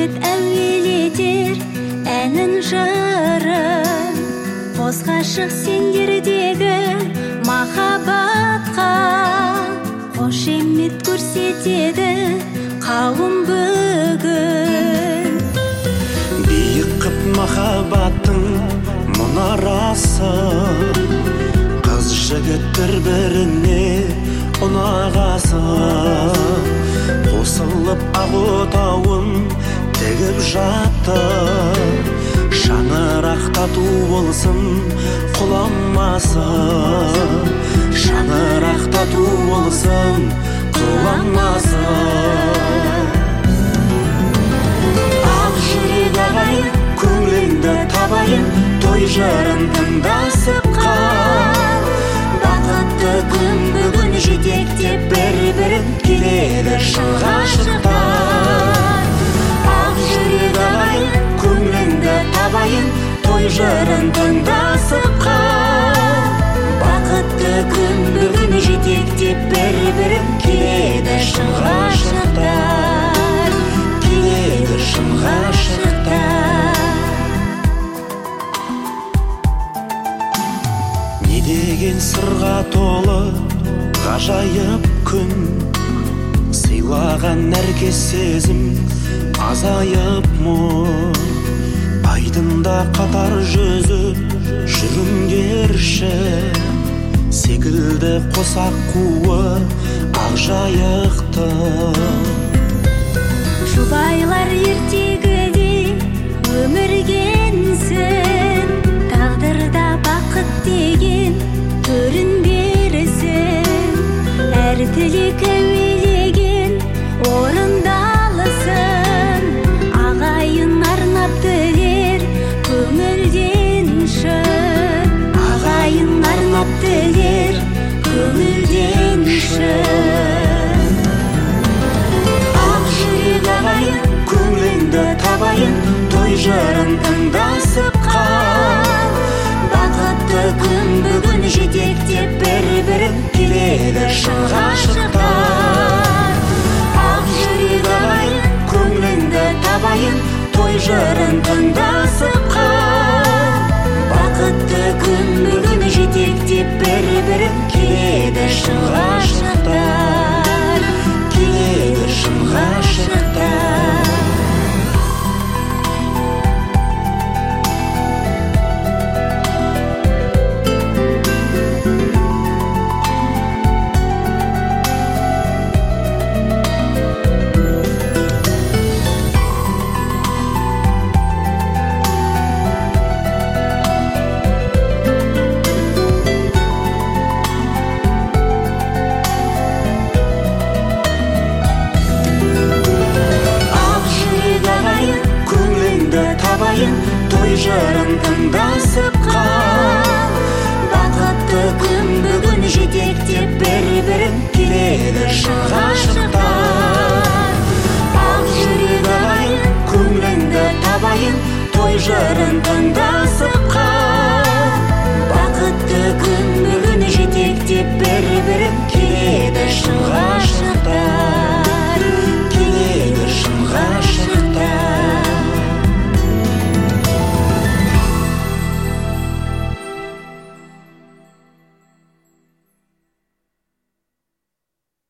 жүрек әуелетер әнін жырын, қос ғашық сендердегі махаббатқа қошемет көрсетеді қауым бүгін. Биік қып махаббаттың мұнарасы, қыз жігіт бір-біріне ұнағасы, қосылып ақ отауын тігіп жатты. Шаңырақтату болсын құламасы, шаңырақтату болсын құламасы. Ақ жүрек ағайын, көңіліңді табайын, той жырын тыңдасып қал. Бақытты күн бүгін жетектеп бір-бірін келеді шын ғашықтар. Ақ жүрек ағайын, көңіліңді табайын, той жырын тыңдасып қал. Бақытты күн бүгін жетектеп бір-бірін келеді шын ғашықтар, келеді шын ғашықтар. Не деген сырға толы ғажайып күн, сыйлаған нәркес сезім азайып мұң. Айдында қатар жүзіп жүріңдерші, секілді қосақ қуы ақ жайықты. Жұбайлар ертегіде өміргенсін, тағдырда бақыт деген көрінберсін. Әр тілек әуелеген орындалсын, ағайын арнап тілер көңілден шын. Ағайын арнап тілер көңілден шын. Ақ жүрек ағайын, көңіліңді табайын, той жырын тыңдасып қал. Бақытты күн бүгін жетектеп бір-бірін келеді шын ғашықтар. Ақ жүрек ағайын, көңіліңді табайын, той жырын тыңдасып қал. Бақытты күн бүгін жетектеп бір-бірін келеді шын ғашықтар, келеді шын ғашықтар. Той жырын тыңдасып қал. Бақытты күн бүгін жетектеп бір-бірін келеді шын ғашықтар. Ақ жүрек ағайын, көңіліңді табайын, той жырын